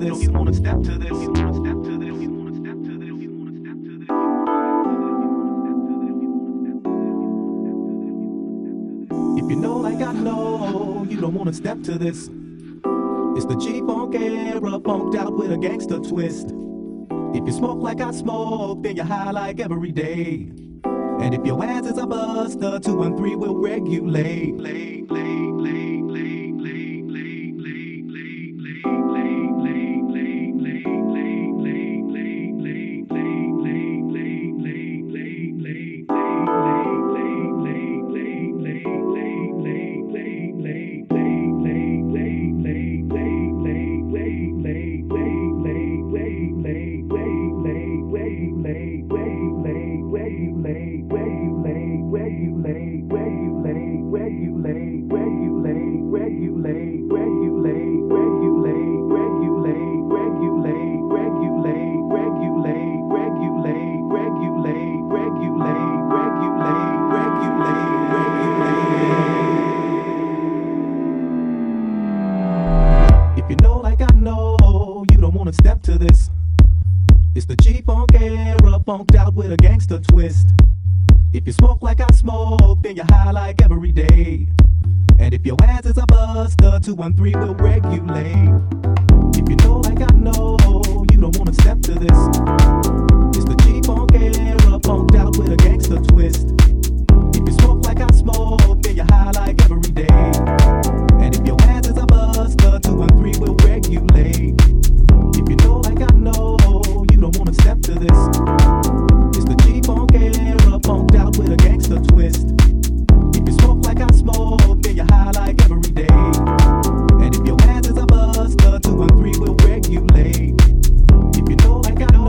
this. You wanna step to this. You wanna step to this. You wanna step to this. You wanna step to this. If you know like I know, you don't wanna step to this. It's the G-Funk era, funked out with a gangster twist. If you smoke like I smoke, then you're high like every day. And if your ass is a buster, 213 will regulate. If you know like I know, you don't wanna step to this. It's the G-Funk era, funked out with a gangster twist. If you smoke like I smoke, then you're high like every day. And if your ass is a buster, 213 will regulate. If you know like I know, you don't wanna step to this. It's the G-Funk era, funked out with a gangster twist. If you smoke like I smoke, then you're high like every day. And if your ass is a buster, 213 will regulate. If you know like I know, you don't wanna step to this. It's the G-Funk era, funked out with a gangster twist. If you smoke like I smoke, then you're high like every day. And if your ass is a buster, 213 will regulate. If you know like I know,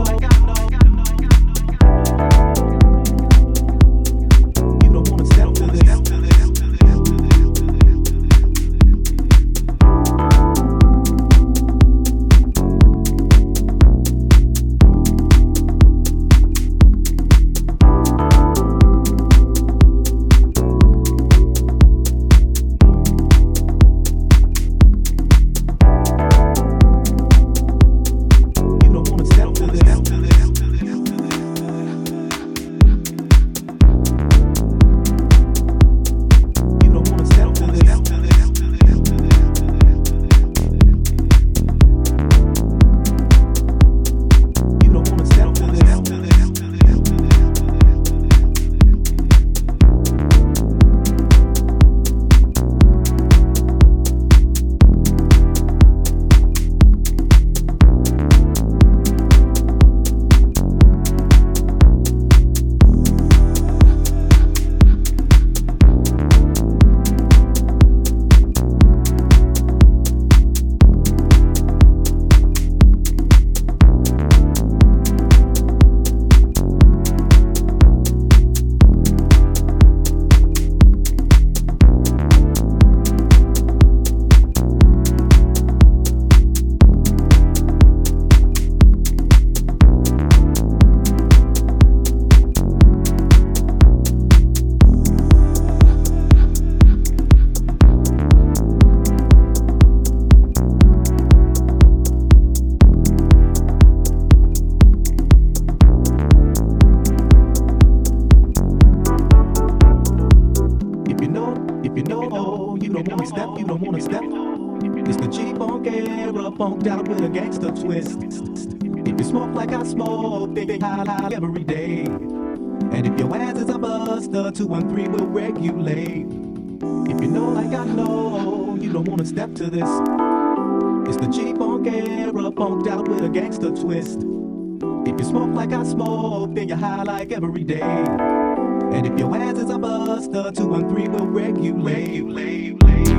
you don't wanna step to this. You don't wanna step. It's the G-Funk era, funked out with a gangster twist. If you smoke like I smoke, then you high every day. And if your ass is a buster, 213 will regulate. If you know like I know, you don't wanna step to this. It's the G-Funk era, funked out with a gangster twist. If you smoke like I smoke, then you're high like every day. And if your ass is a buster, 213 will regulate.